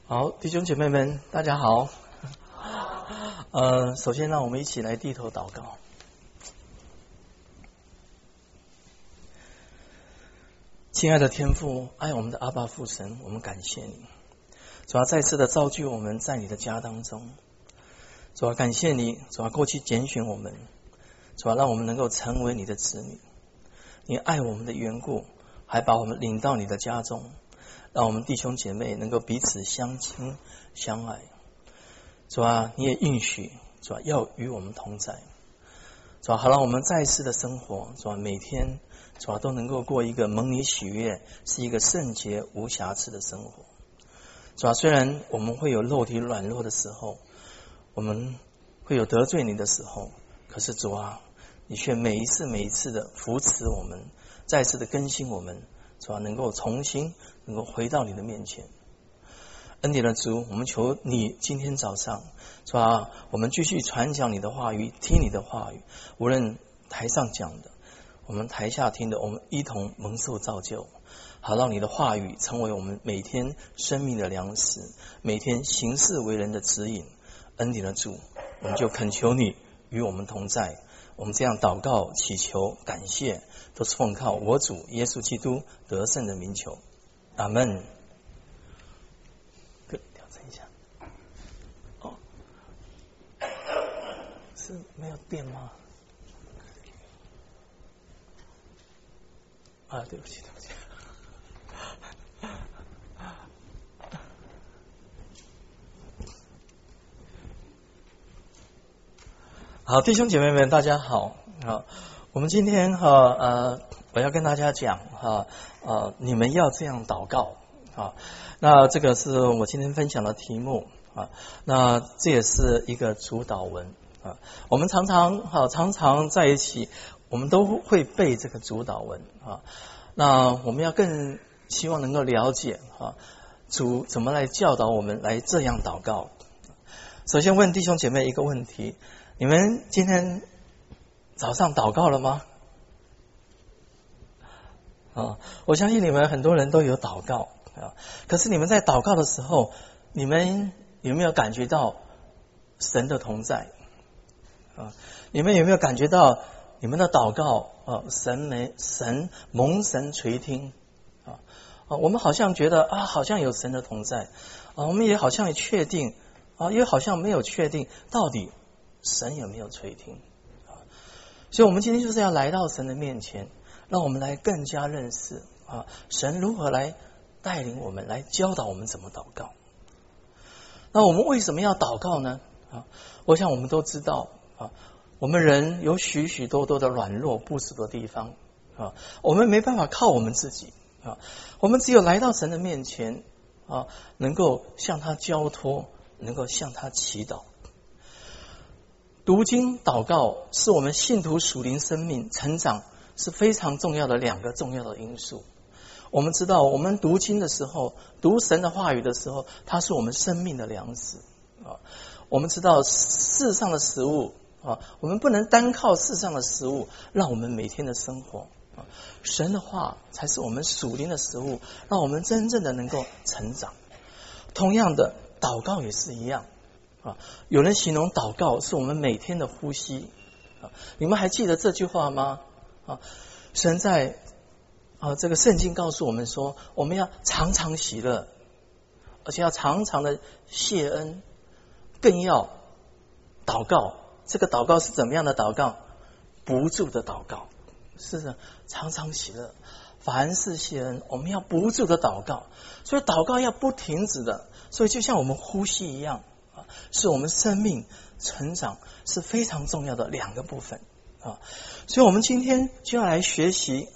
好，弟兄姐妹们，大家好。首先让我们一起来低头祷告。亲爱的天父，爱我们的阿爸父神，我们感谢你，主要再次的造就我们在你的家当中。主要感谢你，主要过去拣选我们，主要让我们能够成为你的子女。你爱我们的缘故，还把我们领到你的家中，让我们弟兄姐妹能够彼此相亲相爱。主啊，你也应许，主啊，要与我们同在。主啊，好让我们在世的生活，主啊，每天主啊都能够过一个蒙你喜悦，是一个圣洁无瑕疵的生活。主啊，虽然我们会有肉体软弱的时候，我们会有得罪你的时候，可是主啊，你却每一次的扶持我们，再次的更新我们，主啊，能够重新能够回到你的面前。恩典的主，我们求你今天早上，主啊，我们继续传讲你的话语，听你的话语，无论台上讲的，我们台下听的，我们一同蒙受造就，好让你的话语成为我们每天生命的粮食，每天行事为人的指引。恩典的主，我们就恳求你与我们同在。我们这样祷告祈求感谢，都是奉靠我主耶稣基督得胜的名求，阿们。调整一下。哦，是没有电吗？啊，对不起。好，弟兄姐妹们，大家好。我们今天我要跟大家讲你们要这样祷告那这个是我今天分享的题目那这也是一个主导文我们常常在一起，我们都会背这个主导文那我们要更希望能够了解主怎么来教导我们来这样祷告。首先问弟兄姐妹一个问题：你们今天早上祷告了吗？我相信你们很多人都有祷告可是你们在祷告的时候，你们有没有感觉到神的同在你们有没有感觉到你们的祷告蒙神垂听我们好像觉得好像有神的同在我们也好像确定又好像没有确定到底神有没有垂听所以我们今天就是要来到神的面前，让我们来更加认识神如何来带领我们，来教导我们怎么祷告。那我们为什么要祷告呢我想我们都知道我们人有许许多多的软弱不足的地方我们没办法靠我们自己我们只有来到神的面前能够向他交托，能够向他祈祷。读经祷告是我们信徒属灵生命成长是非常重要的两个重要的因素。我们知道我们读经的时候，读神的话语的时候，它是我们生命的粮食我们知道世上的食物我们不能单靠世上的食物让我们每天的生活神的话才是我们属灵的食物，让我们真正的能够成长。同样的，祷告也是一样有人形容祷告是我们每天的呼吸你们还记得这句话吗神在这个圣经告诉我们说，我们要常常喜乐，而且要常常的谢恩，更要祷告。这个祷告是怎么样的祷告？不住的祷告，是的，常常喜乐，凡事谢恩，我们要不住的祷告。所以祷告要不停止的，所以就像我们呼吸一样是我们生命成长是非常重要的两个部分所以我们今天就要来学习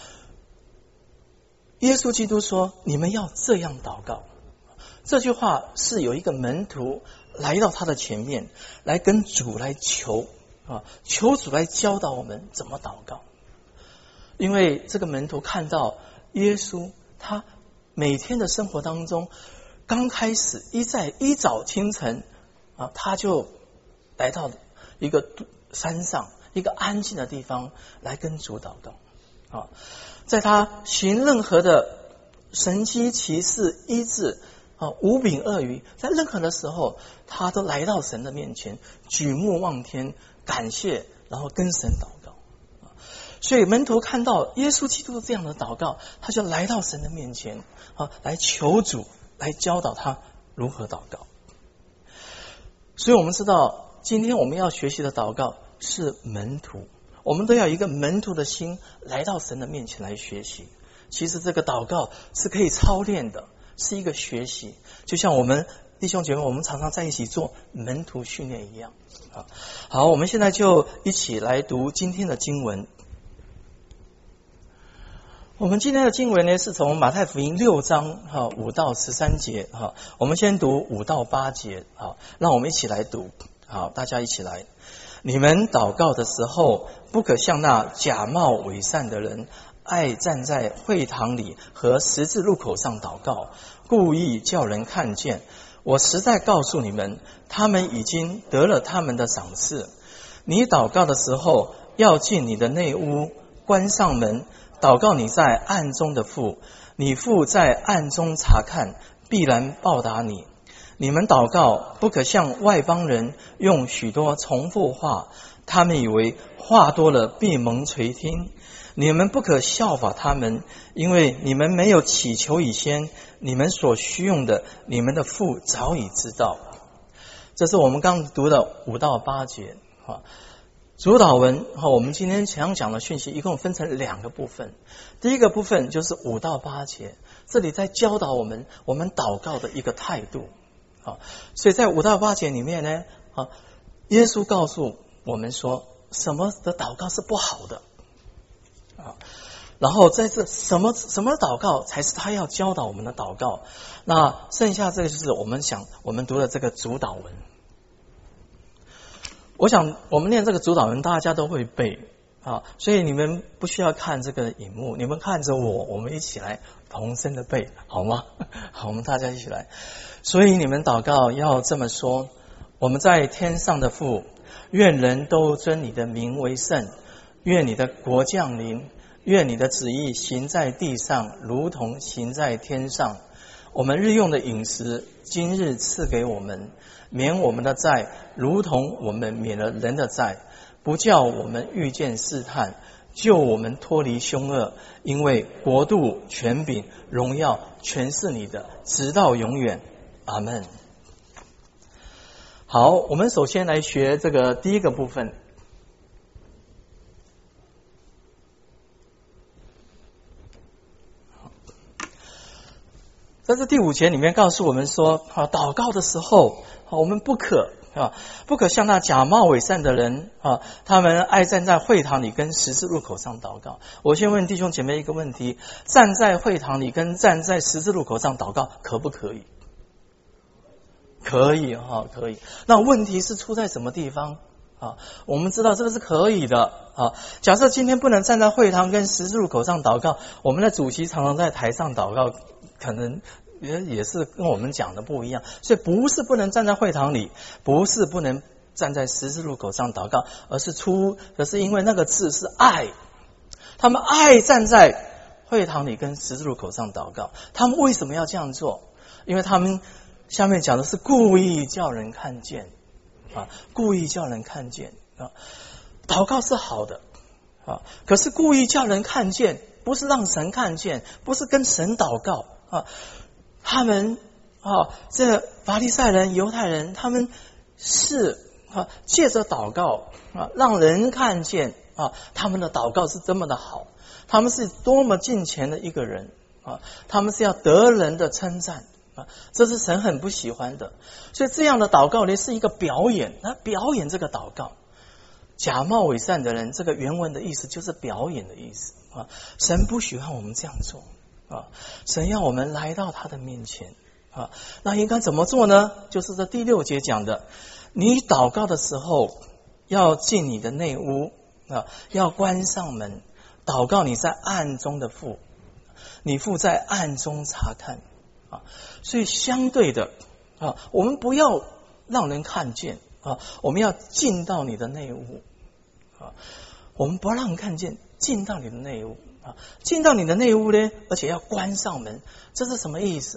耶稣基督说你们要这样祷告。这句话是有一个门徒来到他的前面，来跟主来求求主来教导我们怎么祷告。因为这个门徒看到耶稣他每天的生活当中，刚开始一早清晨他就来到一个山上一个安静的地方来跟主祷告在他行任何的神迹奇事医治五饼二鱼，在任何的时候，他都来到神的面前，举目望天，感谢，然后跟神祷告。所以门徒看到耶稣基督这样的祷告，他就来到神的面前，来求主来教导他如何祷告。所以我们知道，今天我们要学习的祷告是门徒，我们都要一个门徒的心来到神的面前来学习。其实这个祷告是可以操练的，是一个学习，就像我们弟兄姐妹我们常常在一起做门徒训练一样。好，我们现在就一起来读今天的经文。我们今天的经文呢，是从马太福音6章5到13节。我们先读5到8节，让我们一起来读。好，大家一起来。你们祷告的时候，不可像那假冒伪善的人，爱站在会堂里和十字路口上祷告，故意叫人看见。我实在告诉你们，他们已经得了他们的赏赐。你祷告的时候，要进你的内屋，关上门，祷告你在暗中的父，你父在暗中查看，必然报答你。你们祷告不可像外邦人用许多重复话，他们以为话多了必蒙垂听。你们不可效法他们，因为你们没有祈求以先，你们所需用的，你们的父早已知道。这是我们刚读的5到8节。主祷文，我们今天想讲的讯息一共分成2个部分。第一个部分就是5到8节，这里在教导我们祷告的一个态度。所以在5到8节里面呢，耶稣告诉我们说什么的祷告是不好的，然后在这什么祷告才是他要教导我们的祷告。那剩下这个就是我们读的这个主祷文。我想我们念这个主祷文大家都会背，所以你们不需要看这个荧幕，你们看着我们一起来同声的背，好吗？好，我们大家一起来。所以你们祷告要这么说：我们在天上的父，愿人都尊你的名为圣，愿你的国降临，愿你的旨意行在地上，如同行在天上。我们日用的饮食，今日赐给我们，免我们的债，如同我们免了人的债，不叫我们遇见试探，救我们脱离凶恶。因为国度、权柄、荣耀，全是你的，直到永远。阿们。好，我们首先来学这个第一个部分。在这第5节里面告诉我们说，祷告的时候，我们不可像那假冒伪善的人，他们爱站在会堂里跟十字路口上祷告。我先问弟兄姐妹一个问题：站在会堂里跟站在十字路口上祷告可不可以？可以，可以。那问题是出在什么地方？我们知道这个是可以的。假设今天不能站在会堂跟十字路口上祷告，我们的主席常常在台上祷告，可能也是跟我们讲的不一样。所以不是不能站在会堂里，不是不能站在十字路口上祷告，而是因为那个字是爱，他们爱站在会堂里跟十字路口上祷告。他们为什么要这样做？因为他们下面讲的是故意叫人看见，故意叫人看见。祷告是好的，可是故意叫人看见，不是让神看见，不是跟神祷告。他们这法利赛人、犹太人，他们是借着祷告让人看见他们的祷告是这么的好，他们是多么敬虔的一个人他们是要得人的称赞这是神很不喜欢的。所以这样的祷告呢是一个表演，表演这个祷告。假冒伪善的人，这个原文的意思就是表演的意思神不喜欢我们这样做神要我们来到他的面前那应该怎么做呢？就是这第6节讲的，你祷告的时候要进你的内屋要关上门，祷告你在暗中的父，你父在暗中查看所以相对的我们不要让人看见我们要进到你的内屋我们不让人看见，进到你的内屋进到你的内屋呢，而且要关上门。这是什么意思？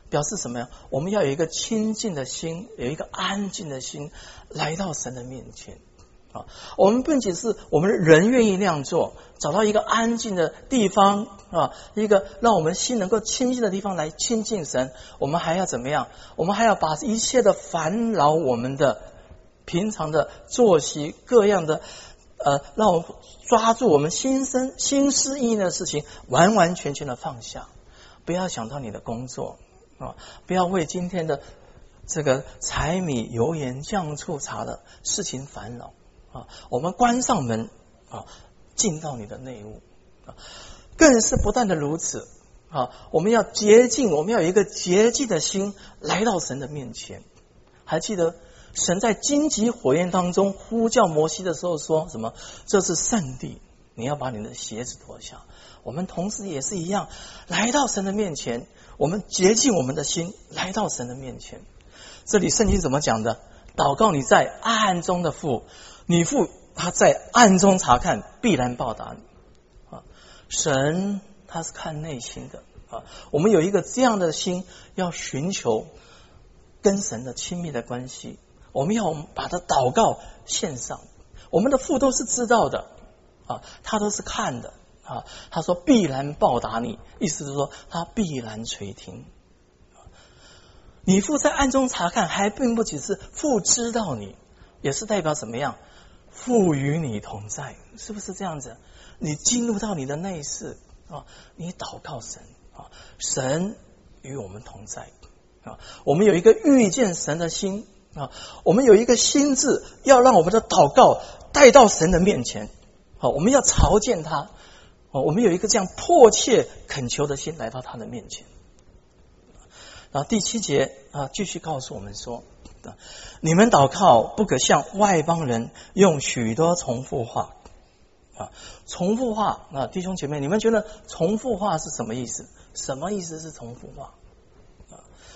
表示什么呀？我们要有一个清净的心，有一个安静的心来到神的面前啊。我们不仅是我们人愿意那样做，找到一个安静的地方啊，一个让我们心能够清净的地方来亲近神，我们还要怎么样？我们还要把一切的烦恼，我们的平常的作息各样的让我们抓住我们心思意念的事情，完完全全的放下，不要想到你的工作啊，不要为今天的这个柴米油盐酱醋茶的事情烦恼啊。我们关上门啊，进到你的内屋啊，更是不断的如此啊。我们要洁净，我们要有一个洁净的心来到神的面前。还记得神在荆棘火焰当中呼叫摩西的时候说什么？这是圣地，你要把你的鞋子脱下。我们同时也是一样，来到神的面前，我们洁净我们的心，来到神的面前。这里圣经怎么讲的？祷告你在暗中的父，你父他在暗中查看，必然报答你啊。神他是看内心的啊。我们有一个这样的心，要寻求跟神的亲密的关系，我们要把它祷告献上。我们的父都是知道的啊，他都是看的啊。他说必然报答你，意思是说他必然垂听。你父在暗中查看，还并不只是父知道你，也是代表怎么样？父与你同在，是不是这样子？你进入到你的内室啊，你祷告神啊，神与我们同在啊。我们有一个遇见神的心啊，我们有一个心智，要让我们的祷告带到神的面前啊，我们要朝见他啊，我们有一个这样迫切恳求的心来到他的面前。然后第7节啊，继续告诉我们说，你们祷告不可像外邦人用许多重复话啊。重复话啊，弟兄姐妹，你们觉得重复话是什么意思？什么意思是重复话啊？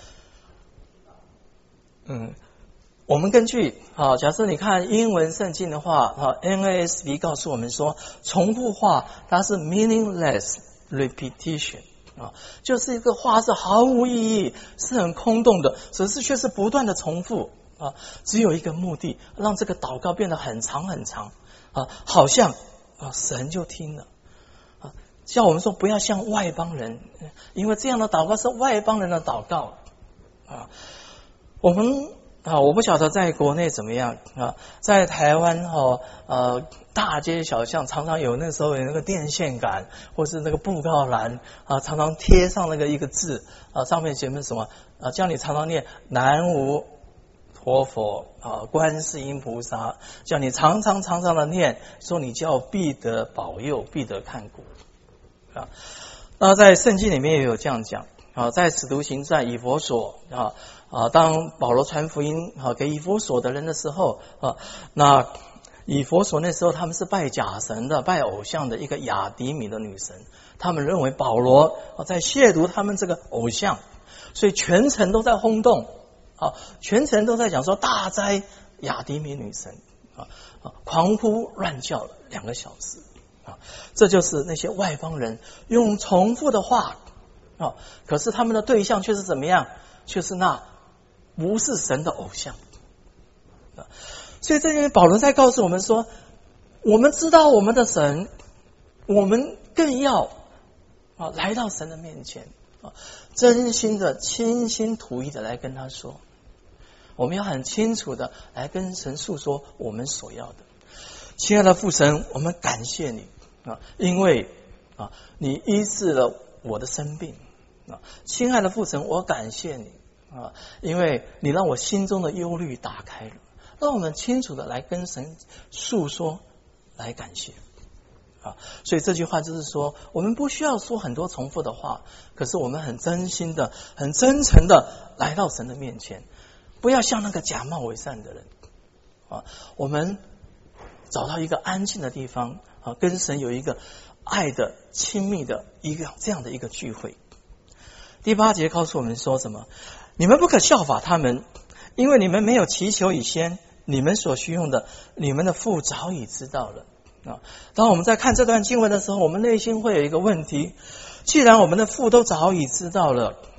我们根据假设你看英文圣经的话NASB 告诉我们说，重复话它是 meaningless repetition啊，就是一个话是毫无意义，是很空洞的，只是却是不断的重复啊，只有一个目的，让这个祷告变得很长很长啊，好像神就听了啊。叫我们说不要像外邦人，因为这样的祷告是外邦人的祷告啊。我不晓得在国内怎么样啊，在台湾大街小巷常常有那时候有那个电线杆或是那个布告栏啊，常常贴上那个一个字啊，上面写明什么啊，叫你常常念南无陀佛啊，观世音菩萨，叫你常常的念，说你叫必得保佑，必得看顾啊。那在圣经里面也有这样讲啊，在使徒行传以弗所当保罗传福音给以弗所的人的时候那以弗所那时候他们是拜假神的，拜偶像的一个亚迪米的女神，他们认为保罗在亵渎他们这个偶像，所以全城都在轰动全城都在讲说大哉亚迪米女神狂呼乱叫了2个小时这就是那些外邦人用重复的话可是他们的对象却是怎么样？却是那不是神的偶像所以这边保罗在告诉我们说，我们知道我们的神，我们更要来到神的面前真心的倾心吐意的来跟他说，我们要很清楚的来跟神诉说我们所要的。亲爱的父神，我们感谢你因为你医治了我的生病亲爱的父神，我感谢你因为你让我心中的忧虑打开了，让我们清楚的来跟神诉说，来感谢所以这句话就是说，我们不需要说很多重复的话，可是我们很真心的很真诚的来到神的面前，不要像那个假冒伪善的人我们找到一个安静的地方跟神有一个爱的亲密的一个这样的一个聚会。第8节告诉我们说什么？你们不可效法他们，因为你们没有祈求以先，你们所需用的，你们的父早已知道了当我们在看这段经文的时候，我们内心会有一个问题，既然我们的父都早已知道了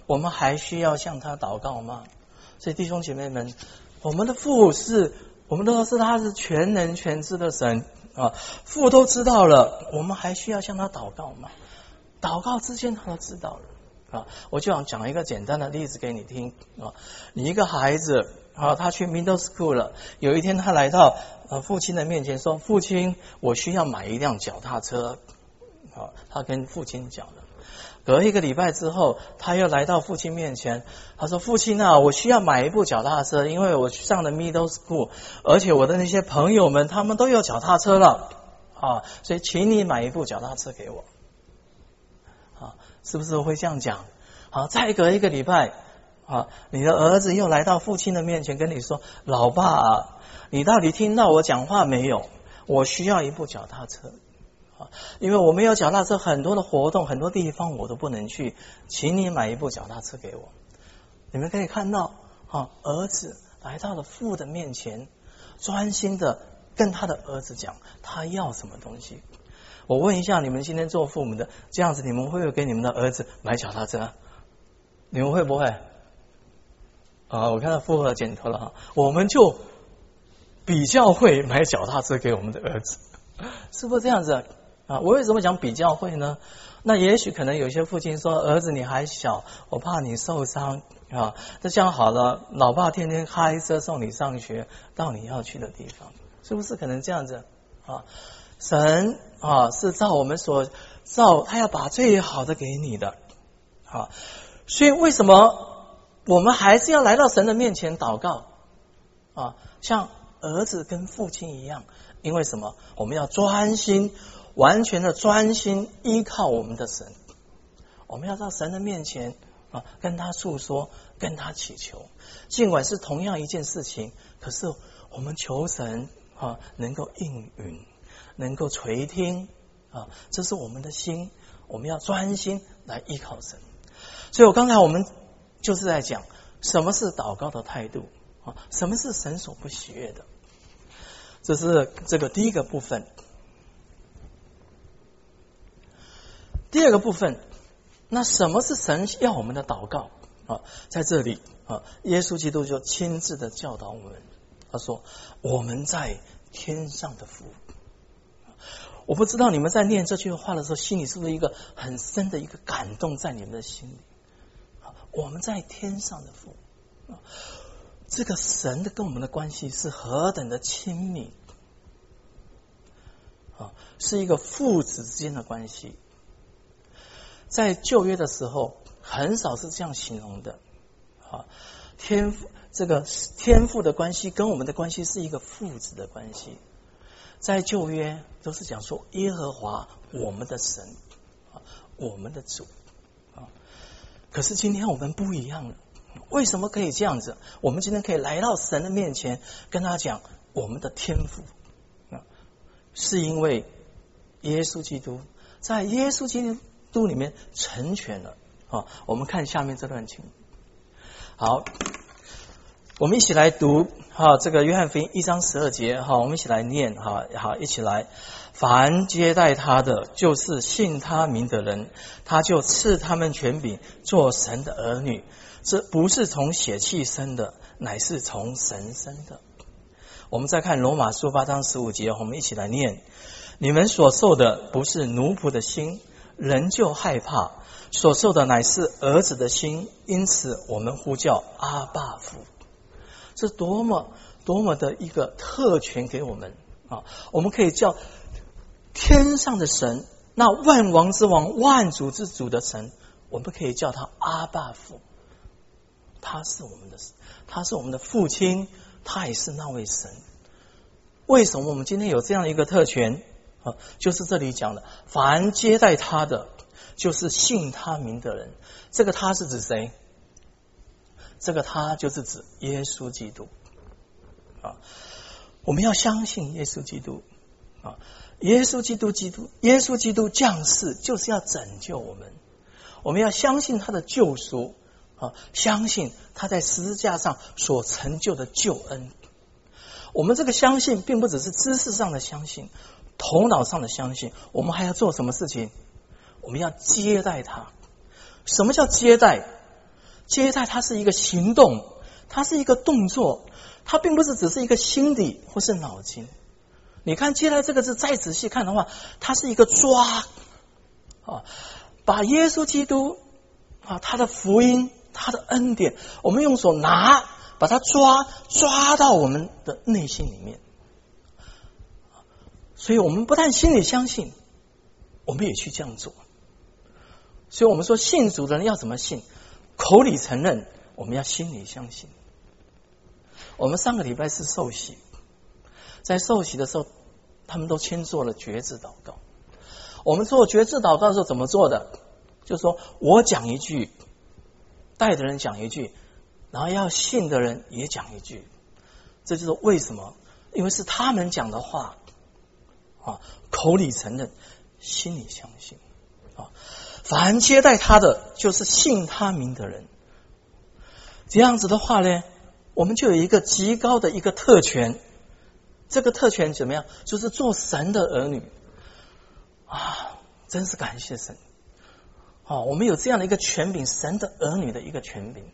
我们还需要向他祷告吗？所以弟兄姐妹们，我们的父我们都知道他是全能全知的神啊，父都知道了，我们还需要向他祷告吗？祷告之间他都知道了啊。我就想讲一个简单的例子给你听啊。你一个孩子啊，他去 middle school 了，有一天他来到父亲的面前说：“父亲，我需要买一辆脚踏车。”啊，他跟父亲讲了。隔一个礼拜之后，他又来到父亲面前，他说：“父亲啊，我需要买一部脚踏车，因为我上了 middle school， 而且我的那些朋友们他们都有脚踏车了啊，所以请你买一部脚踏车给我。”啊，是不是会这样讲？好，再隔一个礼拜啊，你的儿子又来到父亲的面前跟你说：“老爸啊，你到底听到我讲话没有？我需要一部脚踏车。因为我没有脚踏车，很多的活动很多地方我都不能去，请你买一部脚踏车给我。”你们可以看到儿子来到了父的面前，专心的跟他的儿子讲他要什么东西。我问一下你们今天做父母的，这样子你们会不会给你们的儿子买脚踏车？你们会不会我看到父和点头了我们就比较会买脚踏车给我们的儿子，是不是这样子我为什么讲比较会呢？那也许可能有些父亲说：“儿子你还小，我怕你受伤那这样好了，老爸天天开车送你上学到你要去的地方。”是不是可能这样子神是照我们他要把最好的给你的所以为什么我们还是要来到神的面前祷告像儿子跟父亲一样？因为什么？我们要专心，完全的专心依靠我们的神，我们要到神的面前跟他诉说，跟他祈求。尽管是同样一件事情，可是我们求神能够应允，能够垂听这是我们的心，我们要专心来依靠神。所以我们就是在讲什么是祷告的态度什么是神所不喜悦的。这是这个第一个部分。第二个部分，那什么是神要我们的祷告在这里耶稣基督就亲自的教导我们，他说：“我们在天上的父。”我不知道你们在念这句话的时候，心里是不是一个很深的一个感动在你们的心里？我们在天上的父这个神的跟我们的关系是何等的亲密是一个父子之间的关系。在旧约的时候很少是这样形容的这个天父的关系跟我们的关系是一个父子的关系。在旧约都是讲说耶和华我们的神我们的主可是今天我们不一样了。为什么可以这样子？我们今天可以来到神的面前跟他讲我们的天父是因为耶稣基督，在耶稣基督里面成全了我们看下面这段经。好，我们一起来读这个约翰福音1章12节我们一起来念好，一起来。凡接待他的，就是信他名的人，他就赐他们权柄做神的儿女。这不是从血气生的，乃是从神生的。我们再看罗马书8章15节，我们一起来念：你们所受的不是奴仆的心，人就害怕；所受的乃是儿子的心，因此我们呼叫阿爸父。这多么的一个特权给我们我们可以叫天上的神，那万王之王、万主之主的神，我们可以叫他阿爸父。他是我们的父亲，他也是那位神。为什么我们今天有这样一个特权就是这里讲的，凡接待他的，就是信他名的人。这个他是指谁？这个他就是指耶稣基督我们要相信耶稣基督耶稣基督降世就是要拯救我们。我们要相信他的救赎相信他在十字架上所成就的救恩。我们这个相信并不只是知识上的相信，头脑上的相信，我们还要做什么事情？我们要接待他。什么叫接待？ 接待它是一个行动，它是一个动作，它并不是只是一个心理或是脑筋。你看接待这个字再仔细看的话，它是一个抓把耶稣基督他的福音，他的恩典，我们用手拿，把它抓到我们的内心里面。所以我们不但心里相信，我们也去这样做。所以我们说信主的人要怎么信？口里承认，我们要心里相信。我们上个礼拜是受洗，在受洗的时候他们都先做了决志祷告。我们做决志祷告的时候怎么做的？就是说我讲一句，带的人讲一句，然后要信的人也讲一句。这就是为什么，因为是他们讲的话口里承认，心里相信凡接待他的，就是信他名的人。这样子的话呢，我们就有一个极高的一个特权。这个特权怎么样？就是做神的儿女真是感谢神我们有这样的一个权柄，神的儿女的一个权柄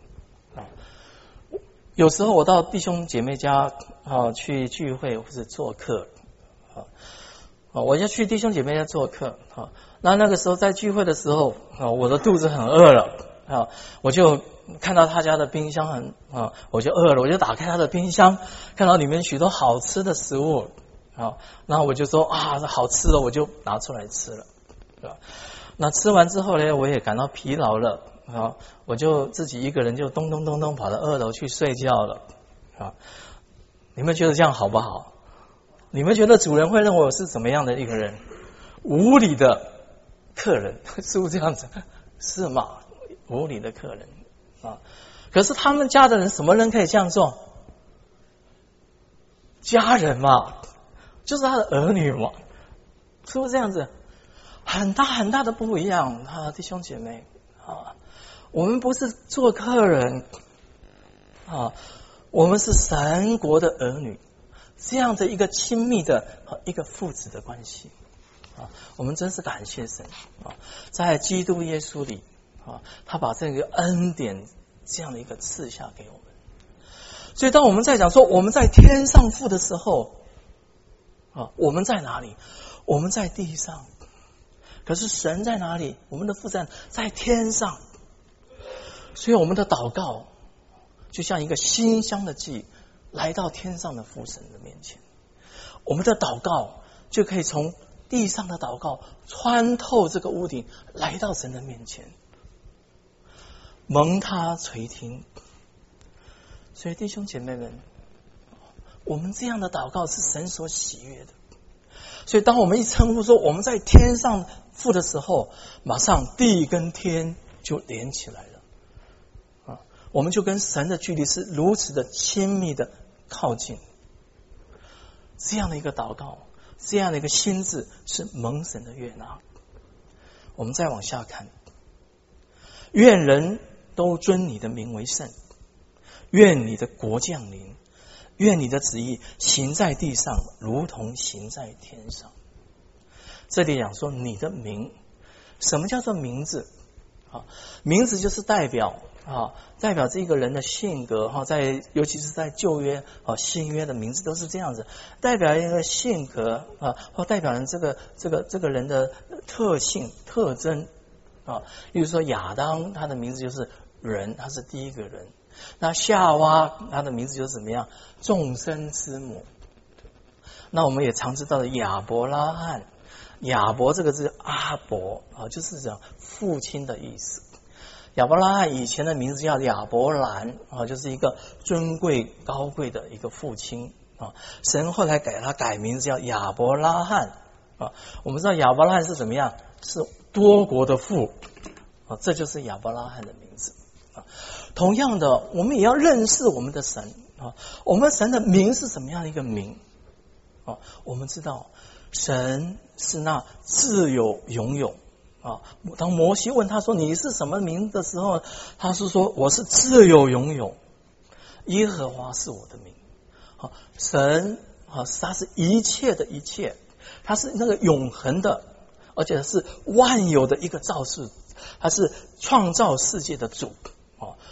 有时候我到弟兄姐妹家去聚会或者做客我要去弟兄姐妹家做客那个时候在聚会的时候我的肚子很饿了我就看到他家的冰箱我就饿了，我就打开他的冰箱，看到里面许多好吃的食物然后我就说好吃了，我就拿出来吃了那吃完之后呢，我也感到疲劳了我就自己一个人就咚咚咚咚跑到2楼去睡觉了你们觉得这样好不好？你们觉得主人会认为我是怎么样的一个人？无理的客人，是不是这样子？是吗？无理的客人可是他们家的人，什么人可以这样做？家人嘛，就是他的儿女嘛，是不是这样子？很大很大的不一样弟兄姐妹我们不是做客人我们是神国的儿女，这样的一个亲密的一个父子的关系我们真是感谢神在基督耶稣里他把这个恩典这样的一个赐下给我们。所以当我们在讲说我们在天上父的时候我们在哪里？我们在地上。可是神在哪里？我们的父在天上。所以我们的祷告就像一个馨香的祭来到天上的父神的面前。我们的祷告就可以从地上的祷告穿透这个屋顶来到神的面前，蒙他垂听。所以弟兄姐妹们，我们这样的祷告是神所喜悦的。所以当我们一称呼说我们在天上父的时候，马上地跟天就连起来了我们就跟神的距离是如此的亲密的靠近。这样的一个祷告，这样的一个心志是蒙神的悦纳。我们再往下看，愿人都尊你的名为圣，愿你的国降临，愿你的旨意行在地上如同行在天上。这里讲说你的名，什么叫做名字名字就是代表这个人的性格尤其是在旧约新约的名字都是这样子，代表一个性格或代表人这个人的特性特征例如说亚当，他的名字就是人，他是第一个人。那夏娃，他的名字就是怎么样？众生之母。那我们也常知道的亚伯拉罕，亚伯这个字阿伯就是讲父亲的意思。亚伯拉罕以前的名字叫亚伯兰就是一个尊贵高贵的一个父亲神后来给他改名字叫亚伯拉罕我们知道亚伯拉罕是怎么样？是多国的父这就是亚伯拉罕的名字同样的，我们也要认识我们的神我们神的名是什么样的一个名我们知道神是那自有永有当摩西问他说你是什么名的时候，他是说我是自有永有，耶和华是我的名神他是一切的一切，他是那个永恒的，而且是万有的一个造世，他是创造世界的主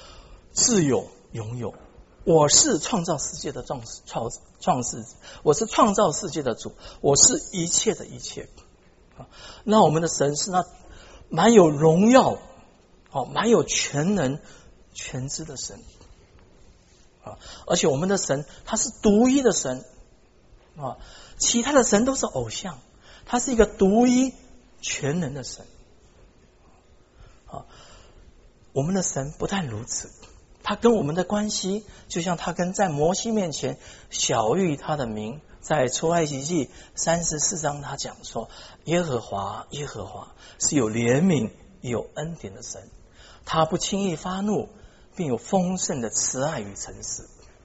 自有拥有。我是创造世界的创世者，我是创造世界的主，我是一切的一切。那我们的神是那蛮有荣耀、蛮有全能、全知的神。而且我们的神他是独一的神，其他的神都是偶像，他是一个独一全能的神。我们的神不但如此，他跟我们的关系就像他跟在摩西面前晓谕他的名，在出埃及记34章他讲说，耶和华耶和华是有怜悯有恩典的神，他不轻易发怒，并有丰盛的慈爱与诚实。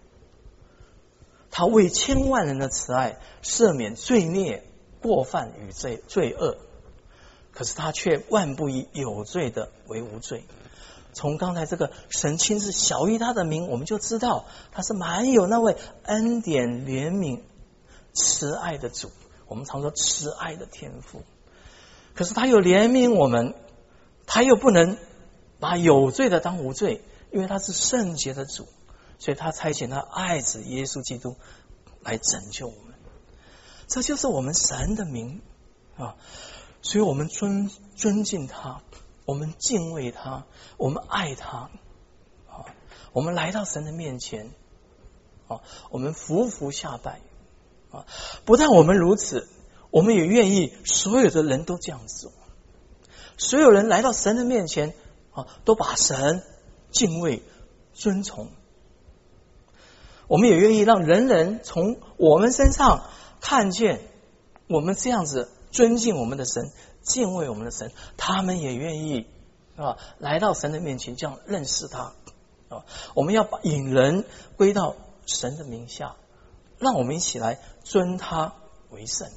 他为千万人的慈爱赦免罪孽过犯与罪恶，可是他却万不以有罪的为无罪。从刚才这个神亲自晓谕他的名，我们就知道他是蛮有那位恩典怜悯慈爱的主，我们常说慈爱的天父。可是他又怜悯我们，他又不能把有罪的当无罪，因为他是圣洁的主，所以他差遣他爱子耶稣基督来拯救我们。这就是我们神的名所以我们尊敬他，我们敬畏他，我们爱他我们来到神的面前我们匍匐下拜不但我们如此，我们也愿意所有的人都这样做。所有人来到神的面前都把神敬畏尊崇。我们也愿意让人人从我们身上看见我们这样子尊敬我们的神，敬畏我们的神，他们也愿意来到神的面前这样认识他我们要引人归到神的名下，让我们一起来尊他为圣。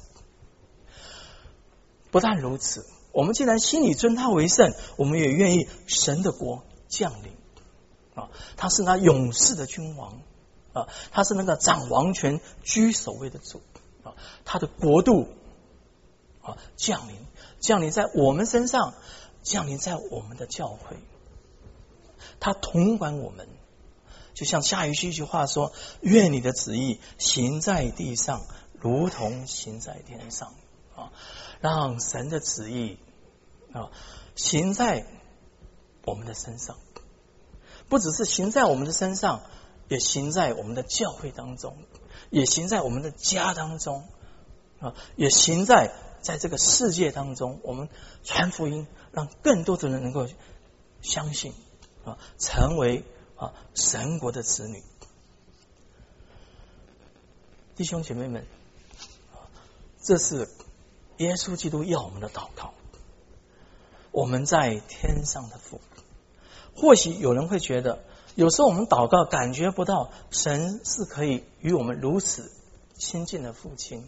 不但如此，我们既然心里尊他为圣，我们也愿意神的国降临他是那勇士的君王他是那个掌王权居首位的主他的国度降临在我们身上，降临在我们的教会，他统管我们。就像下一句话说，愿你的旨意行在地上如同行在天上让神的旨意行在我们的身上，不只是行在我们的身上，也行在我们的教会当中，也行在我们的家当中也行在这个世界当中。我们传福音，让更多的人能够相信成为神国的子女。弟兄姐妹们，这是耶稣基督要我们的祷告。我们在天上的父。或许有人会觉得，有时候我们祷告感觉不到神是可以与我们如此亲近的父亲。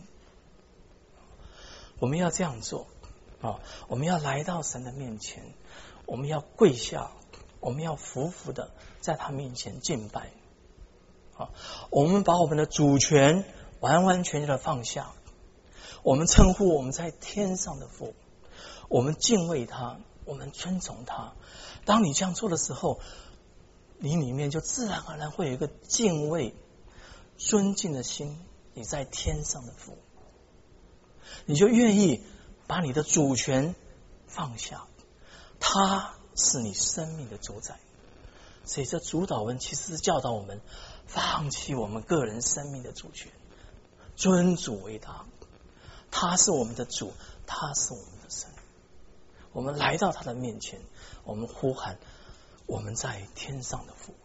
我们要这样做我们要来到神的面前，我们要跪下，我们要匍匐的在他面前敬拜我们把我们的主权完完全全的放下，我们称呼我们在天上的父，我们敬畏他，我们尊崇他。当你这样做的时候，你里面就自然而然会有一个敬畏尊敬的心，你在天上的父，你就愿意把你的主权放下，他是你生命的主宰。所以这主祷文其实是教导我们放弃我们个人生命的主权，尊主为大，他是我们的主，他是我们的神。我们来到他的面前，我们呼喊我们在天上的父。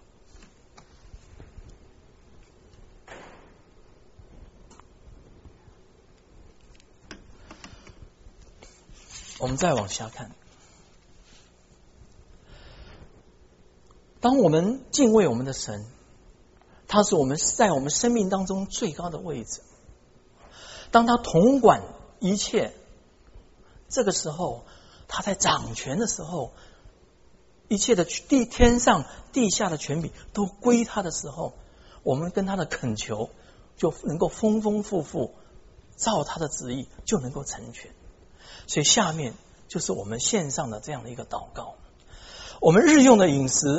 我们再往下看，当我们敬畏我们的神，他是我们在我们生命当中最高的位置，当他统管一切，这个时候他在掌权的时候，一切的天上地下的权柄都归他的时候，我们跟他的恳求就能够丰丰富富，照他的旨意就能够成全。所以下面就是我们线上的这样的一个祷告。我们日用的饮食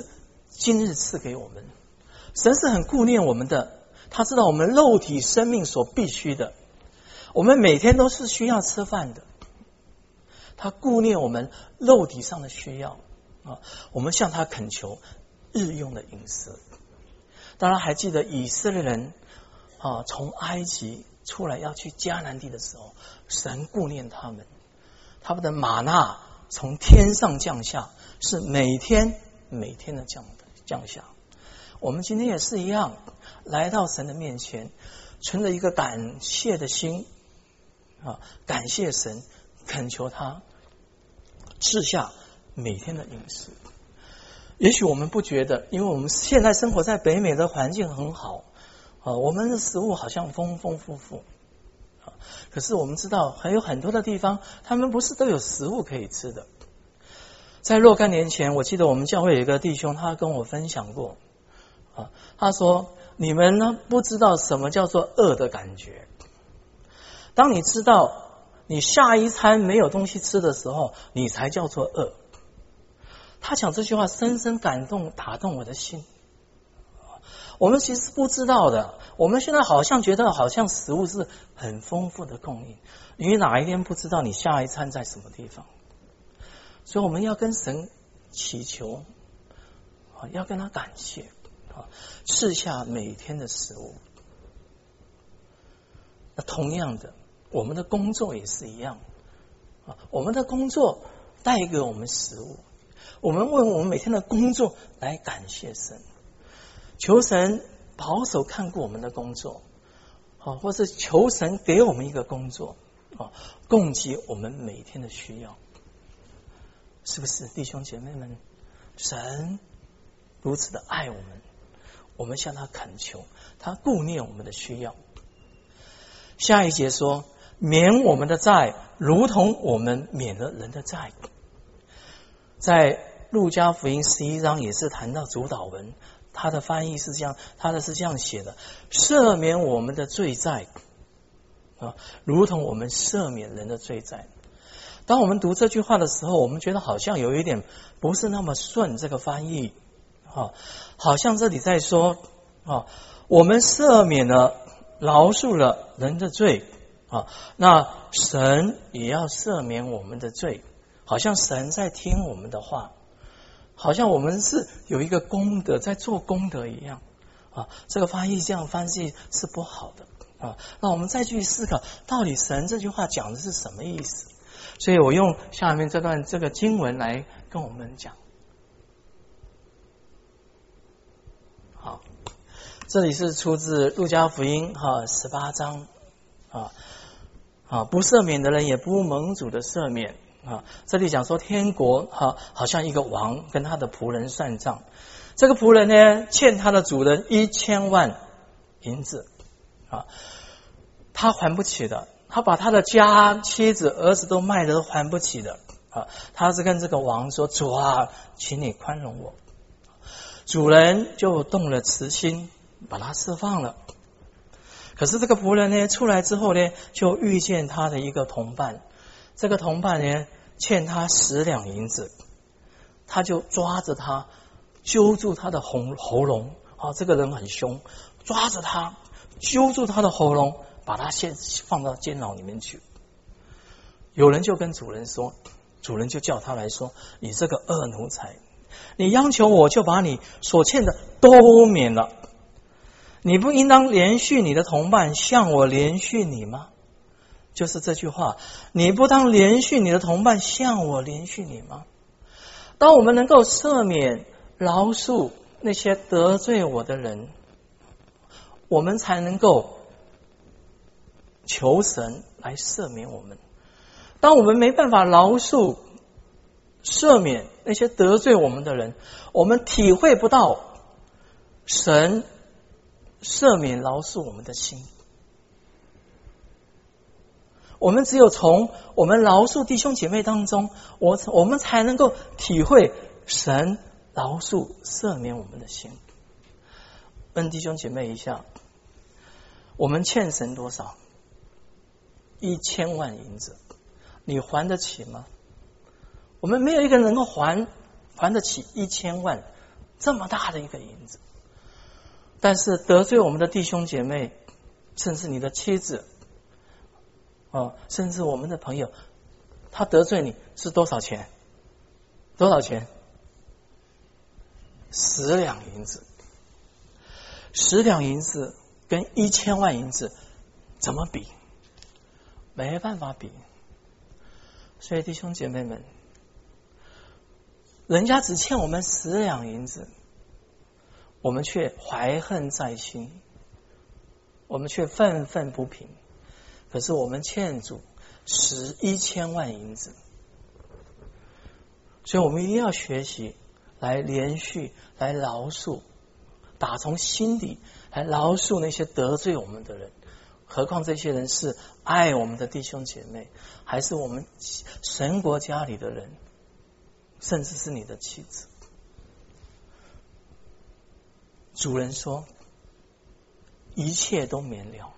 今日赐给我们。神是很顾念我们的，他知道我们肉体生命所必须的，我们每天都是需要吃饭的，他顾念我们肉体上的需要啊，我们向他恳求日用的饮食。当然还记得以色列人啊，从埃及出来要去迦南地的时候，神顾念他们，他们的玛纳从天上降下，是每天的降下。我们今天也是一样，来到神的面前，存着一个感谢的心啊，感谢神，恳求他赐下每天的饮食。也许我们不觉得，因为我们现在生活在北美的环境很好啊，我们的食物好像丰丰富富啊，可是我们知道还有很多的地方，他们不是都有食物可以吃的。在若干年前，我记得我们教会有一个弟兄，他跟我分享过啊，他说：“你们呢不知道什么叫做饿的感觉。当你知道你下一餐没有东西吃的时候，你才叫做饿。”他讲这句话深深感动打动我的心。我们其实不知道的，我们现在好像觉得好像食物是很丰富的供应，你哪一天不知道你下一餐在什么地方。所以我们要跟神祈求，要跟他感谢，赐下每天的食物。那同样的，我们的工作也是一样，我们的工作带给我们食物，我们为我们每天的工作来感谢神，求神保守看顾我们的工作，或是求神给我们一个工作，供给我们每天的需要。是不是弟兄姐妹们？神如此的爱我们，我们向他恳求，他顾念我们的需要。下一节说，免我们的债，如同我们免了人的债。在路加福音11章也是谈到主导文，他的翻译是这样，他的是这样写的：赦免我们的罪债啊，如同我们赦免人的罪债。当我们读这句话的时候，我们觉得好像有一点不是那么顺，这个翻译好像这里在说我们赦免了饶恕了人的罪那神也要赦免我们的罪，好像神在听我们的话，好像我们是有一个功德在做功德一样这个翻译这样翻译是不好的那我们再去思考，到底神这句话讲的是什么意思？所以我用下面这段这个经文来跟我们讲。好，这里是出自路加福音18章不赦免的人也不蒙主的赦免这里讲说天国好像一个王跟他的仆人算账，这个仆人呢欠他的主人1000万银子他还不起的，他把他的家妻子儿子都卖了都还不起的他是跟这个王说，主啊，请你宽容我。主人就动了慈心，把他释放了。可是这个仆人呢出来之后呢，就遇见他的一个同伴，这个同伴呢欠他10两银子，他就抓着他揪住他的喉咙这个人很凶，抓着他揪住他的喉咙，把他先放到监牢里面去。有人就跟主人说，主人就叫他来说，你这个恶奴才，你央求我就把你所欠的都免了，你不应当连续你的同伴，像我连续你吗？就是这句话，你不当连续你的同伴，像我连续你吗？当我们能够赦免饶恕那些得罪我的人，我们才能够求神来赦免我们。当我们没办法饶恕赦免那些得罪我们的人，我们体会不到神赦免饶恕我们的心。我们只有从我们饶恕弟兄姐妹当中，我们才能够体会神饶恕赦免我们的心。问弟兄姐妹一下，我们欠神多少？1000万银子，你还得起吗？我们没有一个人能够还得起1000万这么大的一个银子。但是得罪我们的弟兄姐妹，甚至你的妻子，甚至我们的朋友，他得罪你是多少钱？多少钱？10两银子。10两银子跟1000万银子怎么比？没办法比。所以弟兄姐妹们，人家只欠我们10两银子，我们却怀恨在心，我们却愤愤不平。可是我们欠主1000万银子，所以我们一定要学习来连续来饶恕，打从心底来饶恕那些得罪我们的人。何况这些人是爱我们的弟兄姐妹，还是我们神国家里的人，甚至是你的妻子。主人说一切都免了，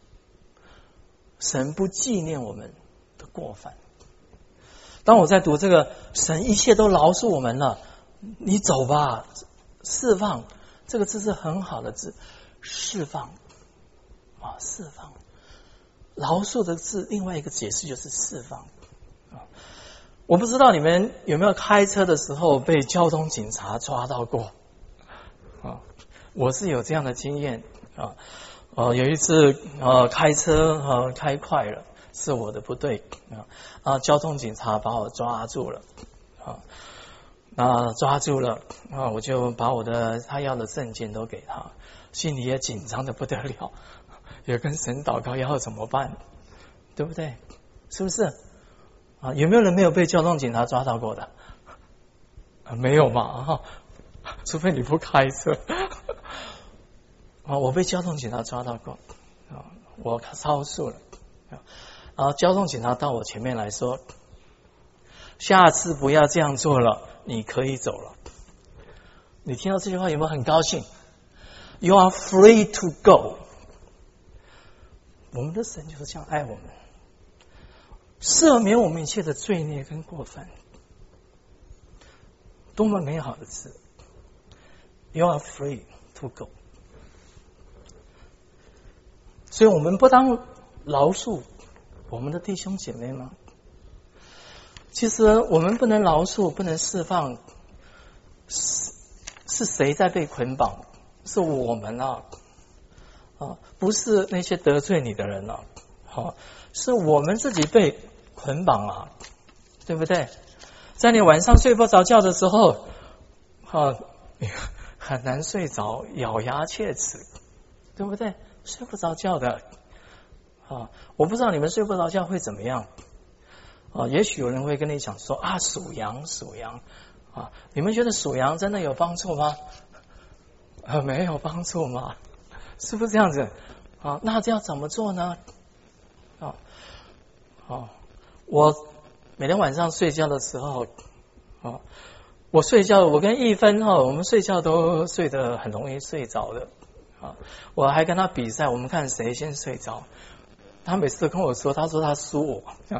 神不纪念我们的过犯。当我在读这个神一切都饶恕我们了，你走吧，释放，这个字是很好的字，释放释放。饶恕的字另外一个解释就是释放。我不知道你们有没有开车的时候被交通警察抓到过我是有这样的经验有一次开车开快了，是我的不对交通警察把我抓住了抓住了我就把他要的证件都给他，心里也紧张的不得了，也跟神祷告要怎么办，对不对？是不是有没有人没有被交通警察抓到过的没有嘛除非你不开车我被交通警察抓到过我超速了然后交通警察到我前面来说，下次不要这样做了，你可以走了。你听到这句话有没有很高兴？ You are free to go。 我们的神就是这样爱我们，赦免我们一切的罪孽跟过犯，多么美好的字。 You are free to go。 所以我们不当饶恕我们的弟兄姐妹吗？其实我们不能饶恕，不能释放，是谁在被捆绑？是我们不是那些得罪你的人是我们自己被捆绑对不对？在你晚上睡不着觉的时候你很难睡着，咬牙切齿，对不对？睡不着觉的我不知道你们睡不着觉会怎么样也许有人会跟你讲说数羊你们觉得数羊真的有帮助吗？没有帮助吗？是不是这样子那这要怎么做呢？我每天晚上睡觉的时候我睡觉，我跟一分我们睡觉都睡得很容易睡着的我还跟他比赛，我们看谁先睡着。他每次都跟我说，他说他输我这样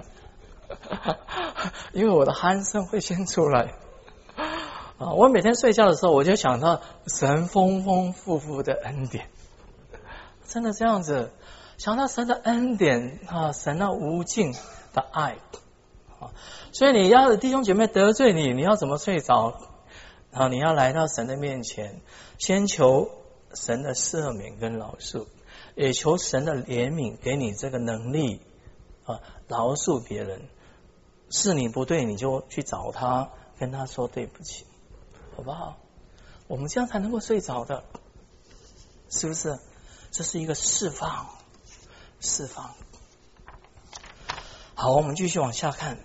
因为我的鼾声会先出来我每天睡觉的时候，我就想到神丰丰富富的恩典，真的这样子，想到神的恩典神那无尽的爱所以你要的弟兄姐妹得罪你，你要怎么睡着你要来到神的面前，先求神的赦免跟饶恕，也求神的怜悯给你这个能力饶恕别人。是你不对，你就去找他，跟他说对不起，好不好？我们这样才能够睡着的，是不是？这是一个释放。好，我们继续往下看。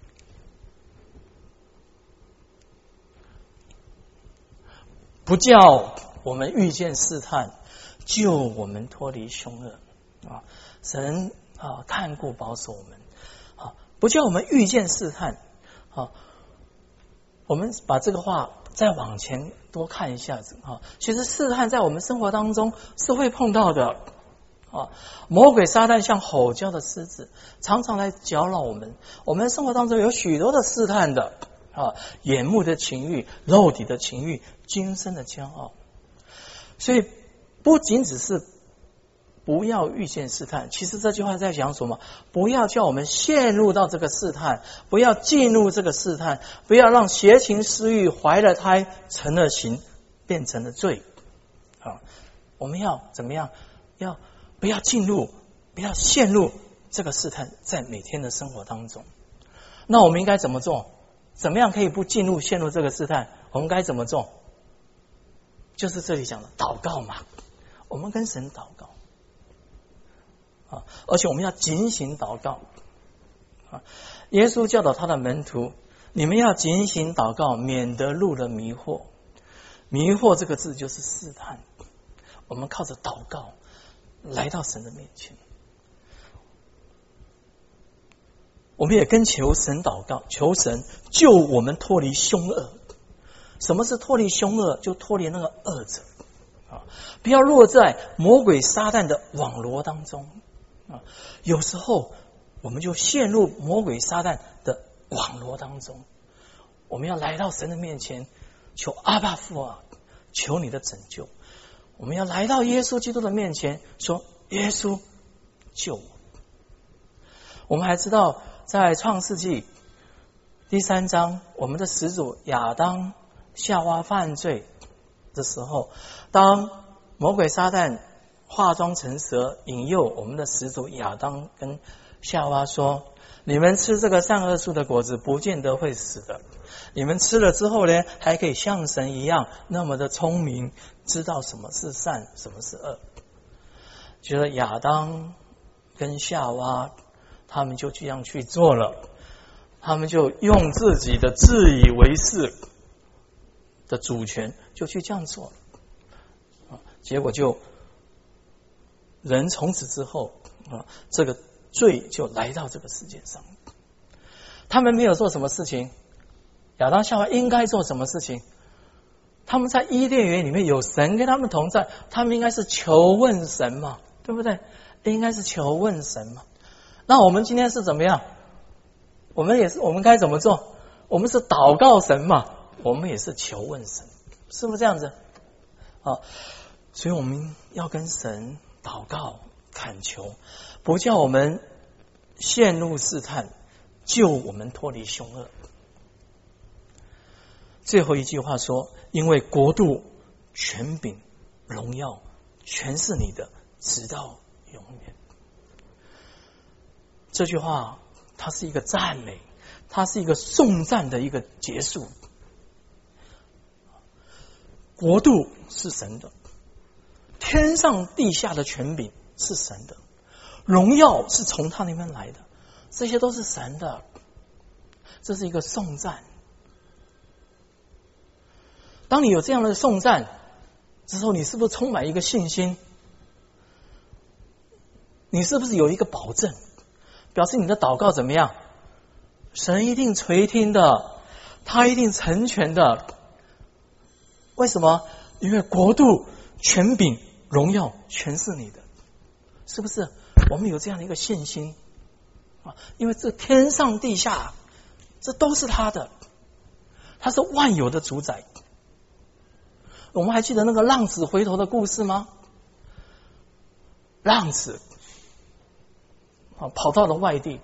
不叫我们遇见试探，救我们脱离凶恶神看顾保守我们不叫我们遇见试探我们把这个话再往前多看一下子其实试探在我们生活当中是会碰到的魔鬼撒旦像吼叫的狮子，常常来搅扰我们。我们生活当中有许多的试探的眼目的情欲、肉体的情欲、 今生的骄傲。所以不仅只是不要遇见试探，其实这句话在讲什么？不要叫我们陷入到这个试探，不要进入这个试探，不要让邪情私欲怀了胎，成了形，变成了罪。我们要怎么样？要不要进入，不要陷入这个试探，在每天的生活当中。那我们应该怎么做？怎么样可以不进入陷入这个试探？我们该怎么做？就是这里讲的祷告嘛，我们跟神祷告而且我们要警醒祷告耶稣教导他的门徒，你们要警醒祷告，免得入了迷惑。迷惑这个字就是试探，我们靠着祷告来到神的面前，我们也跟求神祷告，求神救我们脱离凶恶。什么是脱离凶恶？就脱离那个恶者不要落在魔鬼撒旦的网罗当中有时候我们就陷入魔鬼撒旦的网罗当中。我们要来到神的面前，求阿爸父求你的拯救。我们要来到耶稣基督的面前，说耶稣救我。我们还知道在创世纪第3章，我们的始祖亚当夏娃犯罪的时候，当魔鬼撒旦化妆成蛇，引诱我们的始祖亚当跟夏娃说，你们吃这个善恶树的果子不见得会死的，你们吃了之后呢，还可以像神一样那么的聪明，知道什么是善什么是恶。觉得亚当跟夏娃他们就这样去做了，他们就用自己的自以为是的主权就去这样做结果就人从此之后这个罪就来到这个世界上。他们没有做什么事情，亚当夏娃应该做什么事情？他们在伊甸园里面有神跟他们同在，他们应该是求问神嘛，对不对？应该是求问神嘛。那我们今天是怎么样？我们该怎么做？我们是祷告神嘛，我们也是求问神，是不是这样子所以我们要跟神祷告恳求，不叫我们陷入试探，救我们脱离凶恶。最后一句话说，因为国度权柄荣耀全是你的，直到永远。这句话它是一个赞美，它是一个颂赞的一个结束。国度是神的，天上地下的权柄是神的，荣耀是从他那边来的，这些都是神的。这是一个颂赞。当你有这样的颂赞之后，你是不是充满一个信心？你是不是有一个保证，表示你的祷告怎么样？神一定垂听的，他一定成全的。为什么？因为国度权柄荣耀全是你的，是不是？我们有这样的一个信心因为这天上地下这都是他的，他是万有的主宰。我们还记得那个浪子回头的故事吗？浪子跑到了外地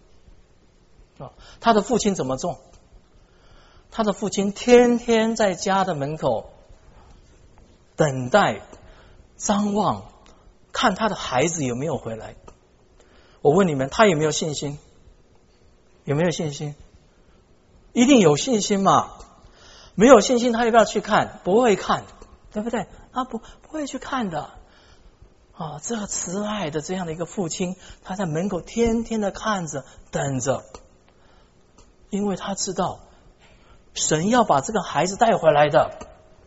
他的父亲怎么做？他的父亲天天在家的门口等待张望，看他的孩子有没有回来。我问你们，他有没有信心？有没有信心？一定有信心嘛。没有信心他要不要去看？不会看，对不对？不会去看的这个慈爱的这样的一个父亲，他在门口天天的看着等着，因为他知道神要把这个孩子带回来的。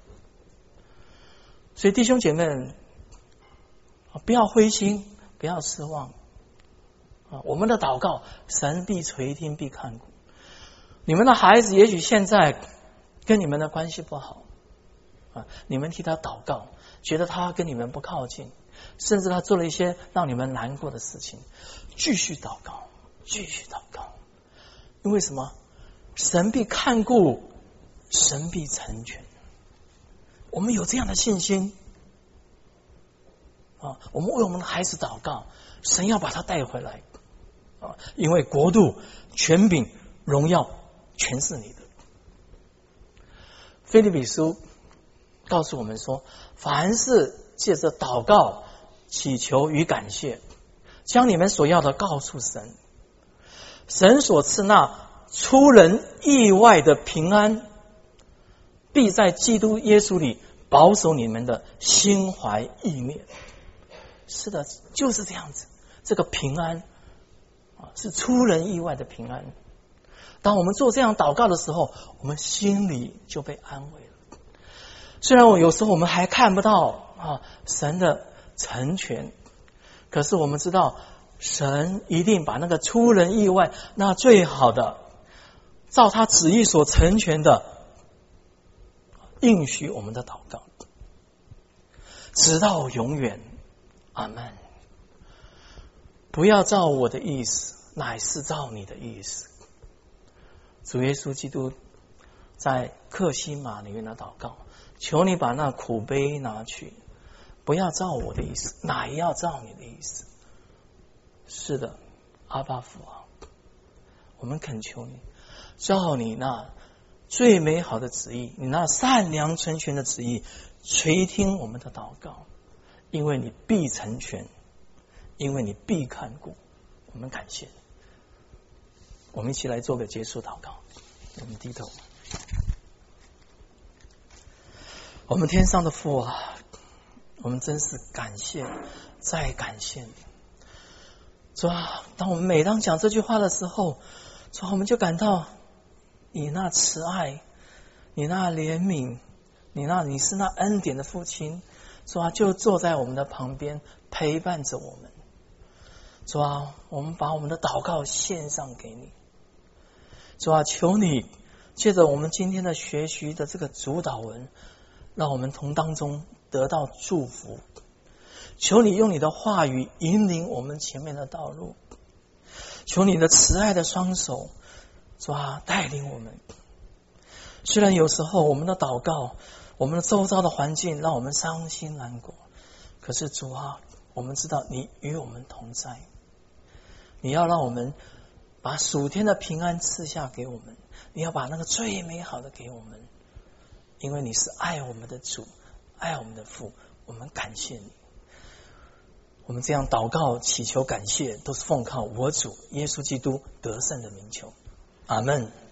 所以弟兄姐妹们不要灰心，不要失望我们的祷告神必垂听必看顾。你们的孩子也许现在跟你们的关系不好你们替他祷告，觉得他跟你们不靠近，甚至他做了一些让你们难过的事情，继续祷告，继续祷告。因为什么？神必看顾，神必成全。 我们有这样的信心啊！我们为我们的孩子祷告，神要把他带回来啊！因为国度、权柄、荣耀全是你的。腓立比书告诉我们说，凡是借着祷告、祈求与感谢，将你们所要的告诉神，神所赐那出人意外的平安，必在基督耶稣里保守你们的心怀意念。是的，就是这样子，这个平安是出人意外的平安。当我们做这样祷告的时候，我们心里就被安慰了。虽然有时候我们还看不到神的成全，可是我们知道神一定把那个出人意外、那最好的，照他旨意所成全的，应许我们的祷告，直到永远。阿们。不要照我的意思，乃是照你的意思。主耶稣基督在客西马里面的祷告，求你把那苦杯拿去，不要照我的意思，乃要照你的意思。是的，阿爸父啊，我们恳求你，照你那最美好的旨意，你那善良纯全的旨意，垂听我们的祷告，因为你必成全，因为你必看顾。我们感谢你。我们一起来做个结束祷告。我们低头。我们天上的父啊，我们真是感谢再感谢你。主啊，当我们每当讲这句话的时候，主啊，我们就感到你那慈爱，你那怜悯，你是那恩典的父亲。主啊，就坐在我们的旁边陪伴着我们。主啊，我们把我们的祷告献上给你。主啊，求你借着我们今天的学习的这个主导文，让我们从当中得到祝福。求你用你的话语引领我们前面的道路，求你的慈爱的双手，主啊，带领我们。虽然有时候我们的祷告，我们的周遭的环境让我们伤心难过，可是主啊，我们知道你与我们同在，你要让我们把属天的平安赐下给我们，你要把那个最美好的给我们，因为你是爱我们的主，爱我们的父。我们感谢你。我们这样祷告祈求感谢，都是奉靠我主耶稣基督得胜的名求。阿们。